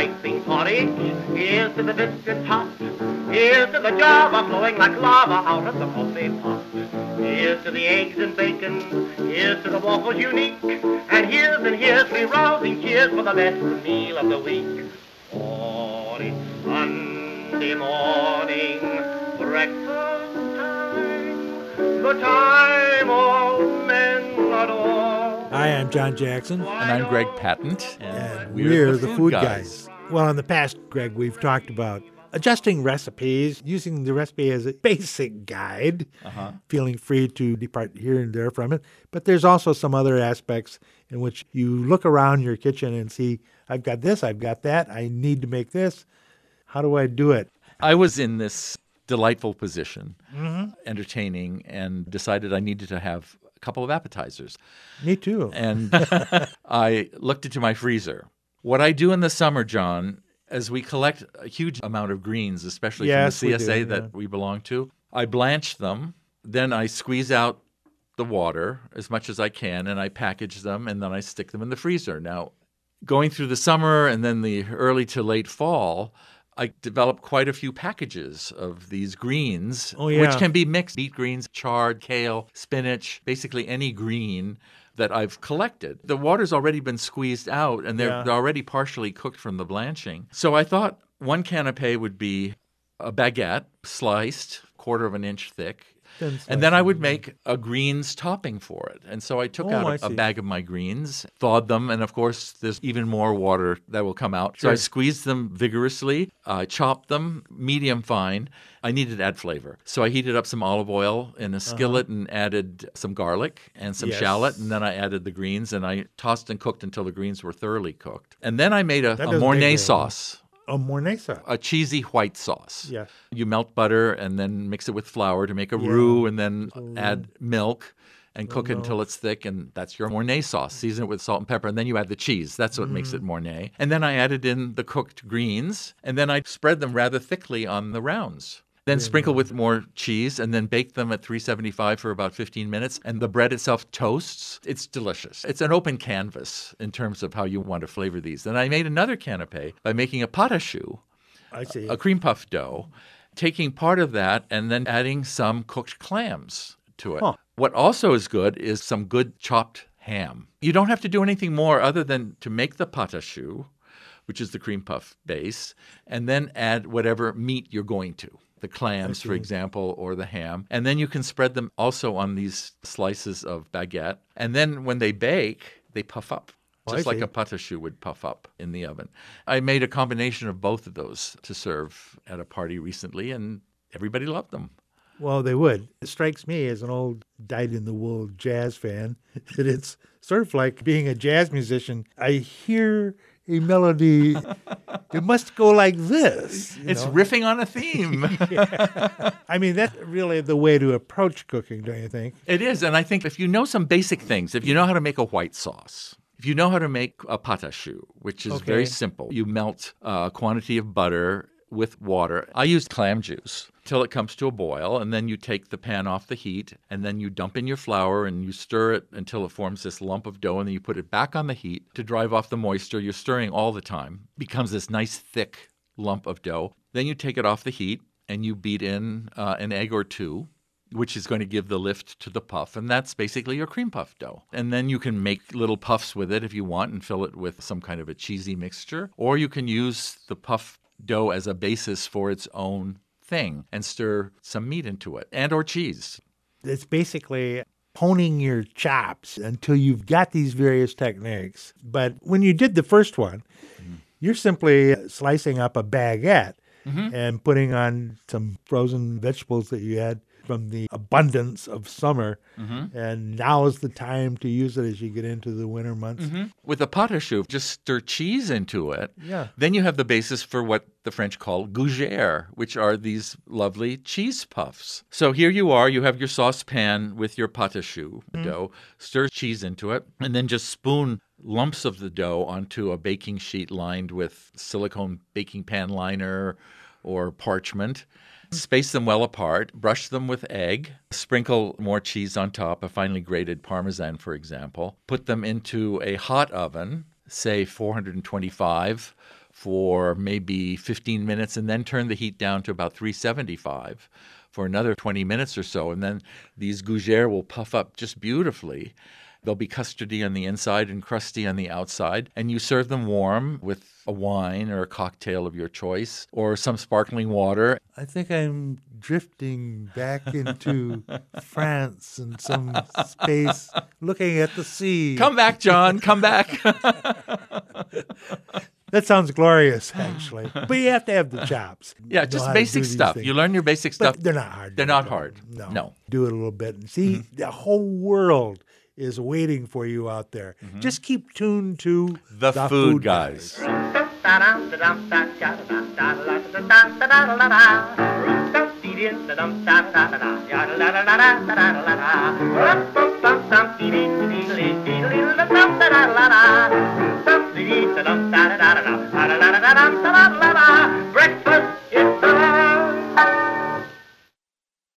piping porridge. Here's to the biscuit hot. Here's to the java flowing like lava out of the coffee pot. Here's to the eggs and bacon. Here's to the waffles unique. And here's three rousing cheers for the best meal of the week. Oh, it's Sunday morning, breakfast time, the time all men adore. Hi, I'm John Jackson. And I'm Greg Patent. And we're the Food Guys. Well, in the past, Greg, we've talked about adjusting recipes, using the recipe as a basic guide, feeling free to depart here and there from it. But there's also some other aspects in which you look around your kitchen and see, I've got this, I've got that, I need to make this. How do I do it? I was in this delightful position, entertaining, and decided I needed to have a couple of appetizers. Me too. And I looked into my freezer. What I do in the summer, John, as we collect a huge amount of greens, especially from the CSA that we belong to, I blanch them, then I squeeze out the water as much as I can, and I package them, and then I stick them in the freezer. Now, going through the summer and then the early to late fall, I developed quite a few packages of these greens, which can be mixed beet greens, chard, kale, spinach, basically any green that I've collected. The water's already been squeezed out, and they're already partially cooked from the blanching. So I thought one canapé would be a baguette sliced, 1/4 of an inch thick, and then I would make a greens topping for it. And so I took out a bag of my greens, thawed them, and of course there's even more water that will come out. So I squeezed them vigorously, chopped them medium fine. I needed to add flavor. So I heated up some olive oil in a skillet and added some garlic and some shallot, and then I added the greens, and I tossed and cooked until the greens were thoroughly cooked. And then I made a Mornay sauce. A Mornay sauce. A cheesy white sauce. Yeah. You melt butter and then mix it with flour to make a roux, and then add milk and cook it until it's thick, and that's your Mornay sauce. Season it with salt and pepper, and then you add the cheese. That's what makes it Mornay. And then I added in the cooked greens, and then I spread them rather thickly on the rounds. Then sprinkle with more cheese, and then bake them at 375 for about 15 minutes. And the bread itself toasts. It's delicious. It's an open canvas in terms of how you want to flavor these. And I made another canapé by making a pâte à choux, a cream puff dough, taking part of that and then adding some cooked clams to it. What also is good is some good chopped ham. You don't have to do anything more other than to make the pâte à choux, which is the cream puff base, and then add whatever meat you're going to. The clams, for example, or the ham. And then you can spread them also on these slices of baguette. And then when they bake, they puff up, just like a pâte à choux would puff up in the oven. I made a combination of both of those to serve at a party recently, and everybody loved them. Well, they would. It strikes me as an old dyed-in-the-wool jazz fan that it's sort of like being a jazz musician. I hear a melody, it must go like this. It's riffing on a theme. I mean, that's really the way to approach cooking, don't you think? It is. And I think if you know some basic things, if you know how to make a white sauce, if you know how to make a pâte à choux, which is very simple, you melt a quantity of butter with water. I use clam juice till it comes to a boil, and then you take the pan off the heat, and then you dump in your flour, and you stir it until it forms this lump of dough, and then you put it back on the heat to drive off the moisture. You're stirring all the time. It becomes this nice, thick lump of dough. Then you take it off the heat, and you beat in an egg or two, which is going to give the lift to the puff, and that's basically your cream puff dough. And then you can make little puffs with it if you want and fill it with some kind of a cheesy mixture, or you can use the puff dough as a basis for its own thing and stir some meat into it and or cheese. It's basically honing your chops until you've got these various techniques. But when you did the first one, you're simply slicing up a baguette and putting on some frozen vegetables that you had from the abundance of summer. And now is the time to use it as you get into the winter months. With a pâte à choux, just stir cheese into it. Yeah. Then you have the basis for what the French call gougères, which are these lovely cheese puffs. So here you are, you have your saucepan with your pâte à choux dough, stir cheese into it, and then just spoon lumps of the dough onto a baking sheet lined with silicone baking pan liner or parchment. Space them well apart, brush them with egg, sprinkle more cheese on top, a finely grated Parmesan, for example. Put them into a hot oven, say 425 for maybe 15 minutes and then turn the heat down to about 375 for another 20 minutes or so. And then these gougères will puff up just beautifully. They'll be custardy on the inside and crusty on the outside. And you serve them warm with a wine or a cocktail of your choice or some sparkling water. I think I'm drifting back into France and some space, looking at the sea. Come back, John. Come back. That sounds glorious, actually. But you have to have the chops. Yeah, just basic stuff. You learn your basic stuff. But they're not hard. They're not hard. No. Do it a little bit and see the whole world is waiting for you out there. Just keep tuned to the Food Guys.